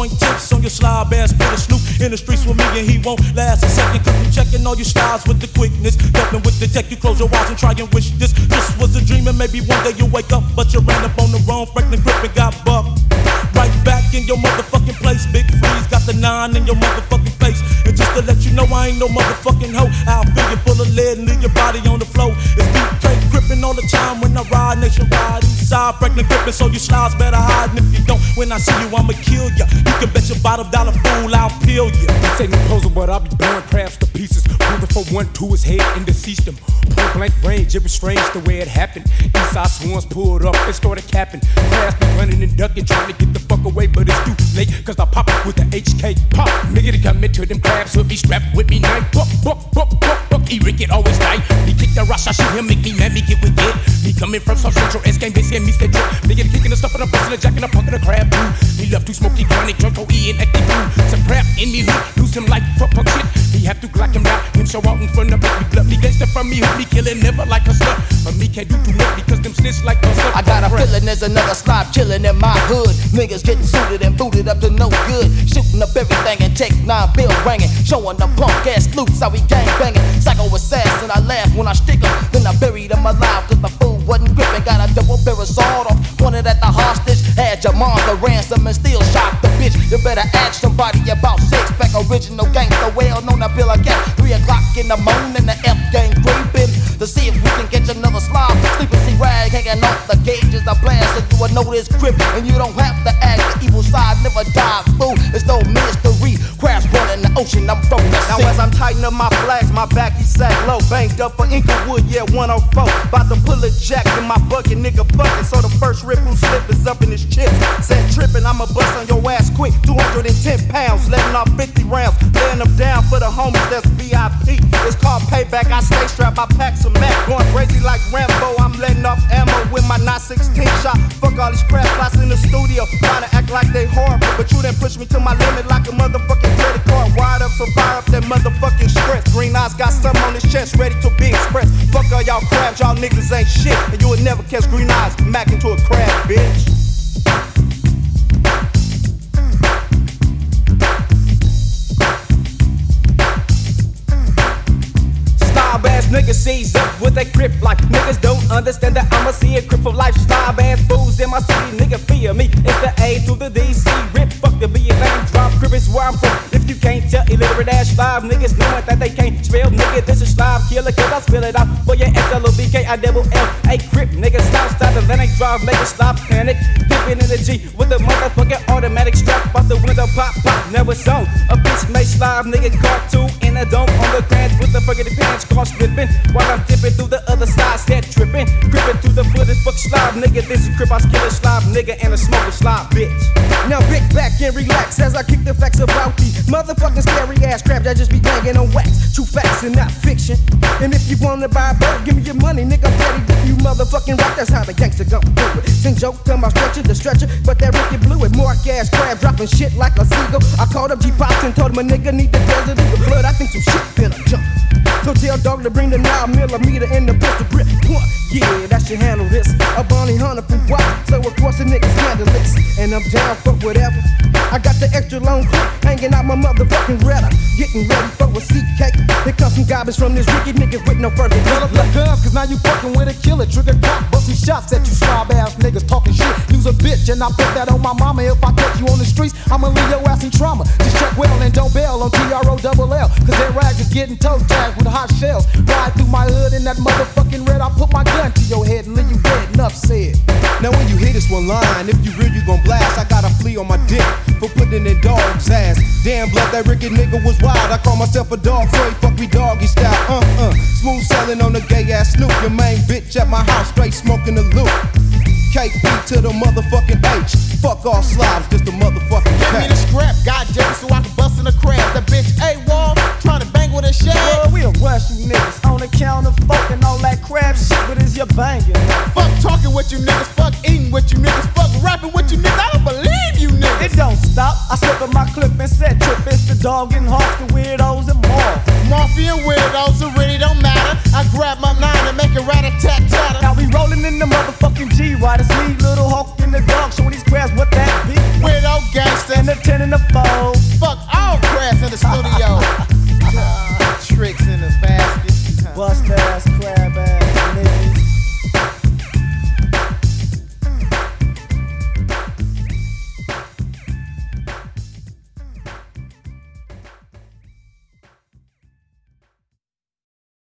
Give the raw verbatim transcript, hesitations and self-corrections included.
point tips on your slob ass. Put a snoop in the streets with me and he won't last a second. Cause I'm checking all your styles with the quickness. Dumping with the tech, you close your eyes and try and wish this. This was a dream and maybe one day you'll wake up. But you ran up on the wrong Franklin grip and got bucked. Right back in your motherfucking place. Big Freeze got the nine in your motherfucking face. And just to let you know I ain't no motherfucking hoe, I'll fill you full of lead and leave your body on the floor. It's B K gripping all the time when I ride nationwide. Eastside Franklin gripping, so you slides better hide. And if you don't, when I see you I'ma kill ya. You can bet your bottom dollar fool I'll peel ya. This ain't no puzzle, but I'll be blowing crabs to pieces. Moving from one to his head and deceased him. Point blank range, it was strange the way it happened. Eastside swans pulled up and started capping. Crabs be running and ducking, trying to get the fuck away, but it's too late. Cause I pop with the H K pop. Nigga to come into them crabs, he'll be strapped with me night. Buck, buck, buck, buck, buck. He Rick it always die. He kick the rush, I shoot him, make me mad, me get with it. Me coming from South Central, S game, bitch, and me say drip. Nigga kicking the stuff and I'm busting the jack and I'm punking the crab too. He love to smoke, he chronic, drunk, O E and acting fool. Some crap in me hood, lose him like fuck punk shit. He have to glock him down, him show out in front of me. Blood me gangster from me, hood me killing, never like a slut. But me can't do too much because them snitch like us. I got a feeling there's another slob chillin' in my hood. Niggas getting suited and booted up to no good. Shooting up everything and take nine bill ringing. Showing the punk ass loops how we gang banging. Psycho assassin, I laugh when I stick him. Then I buried him alive cause the fool wasn't gripping. Got a double barrel sword off, wanted at the hostage. Had your mom the ransom and still shot the bitch. You better ask somebody about six pack original gangster. Well known I feel again. Three o'clock in the morning, the F gang creeping to see if we can catch another slob. Sleeping see rag hanging off the gauges. I blast and you will know this grip. And you don't have to act the evil side, never die fool. It's no mystery. Crabs running the ocean, I'm from the Now sea. as I'm tightening up my flags, my back he sat low. Banked up for Inglewood, yeah, one oh four. About to pull a jack in my bucket, nigga fucking. So the first rip who slip is up in his chest. Said tripping, I'ma bust on your ass quick. two hundred ten pounds, letting off fifty rounds. Laying them down for the homies that's V I P. It's called payback, I stay strapped, I pack some Mac. Going crazy like Rambo, I'm letting off ammo with my nine sixteen shot. Fuck all these crap plots in the studio. Trying to act like they horrible, but you done push me to my limit like a motherfucking credit card. Wired up, so fire up that motherfucking strength. Green eyes got something on his chest, ready to be expressed. Fuck all y'all crabs, y'all niggas ain't shit. And you would never catch green eyes mac into a crab, bitch. Ass niggas seize up with a grip like niggas don't understand that I'ma see a grip for life. Slob ass fools in my city, nigga fear me. It's the A to the D C rip. Fuck the B and A drop. Grip is where I'm from. If you can't tell illiterate ass slob niggas knowing that they can't spell, nigga, this is slob killer. Cause I spill it out for your S L O B K I double L A grip. Nigga stop, stop, Atlantic drive, make a slob panic. Dipping in the G with a motherfucking automatic strap out the window, pop, pop, never zone. A bitch made slob, nigga cartoon in a dome on the grants with the fucking pants car slipping. While I'm dipping through the other side, set tripping. Gripping through the footage, fuck slob, nigga. This is crip, I skill a slob, nigga, and a smoker slob, bitch. Now kick back and relax as I kick the facts about these motherfucking scary ass crap that just be banging on wax. True facts and not fiction. And if you wanna buy a bird, give me your money, nigga. I'm ready to you motherfucking rock. That's how the gangster gon' do it. Sing joke, tell my stretcher, the stretcher, but that Ricky blew it. Mark ass crab dropping shit like a seagull. I called up G Pops and told him a nigga need the desert eagle blood. I think some shit finna jump. So tell dog to bring the nine millimeter in the pistol grip. Point. Yeah, that should handle this. A Bonnie Hunter from what? So of course the niggas handle this. And I'm down for whatever. I got the extra long clip hanging out my motherfucking Retta. Getting ready for a seat cake. Here comes some garbage from this Ricky nigga with no further. Shut up the guns, cause now you fucking with a killer. Trigger cock, busting shots at you slob ass niggas talking shit. You's a bitch and I put that on my mama. If I catch you on the streets, I'ma leave your ass in trauma. Just check well and don't bail on T R O double L. Cause that rag is getting toe tagged with hot shells. Ride through my hood in that motherfucking red. I put my gun to your head and leave you dead. Enough said. Now when you hear this one line, if you real, you gon' blast. I got a flea on my dick for putting in dog's ass. Damn blood, that Ricky nigga was wild. I call myself a dog, so he fuck me doggy style. Uh uh, smooth selling on the gay ass Snoop. Your main bitch at my house, straight smoking the loop. K P to the motherfucking H. Fuck all slobs, just a motherfucking Give me the scrap, goddamn, so I can bust in the crab. That bitch A-Wall, trying to bang with a shag. Well, we'll rush you niggas on account of fucking all that crab shit, but is you banging? Fuck talking with you niggas, fuck eating with you niggas, fuck rapping with you niggas. I don't believe you niggas. It don't stop. I slip in my clip and said trip. It's the dog and hawk, the weirdos and more. Mafia and weirdos, it really don't matter. I grab my nine and make it rat-a-tat-tat.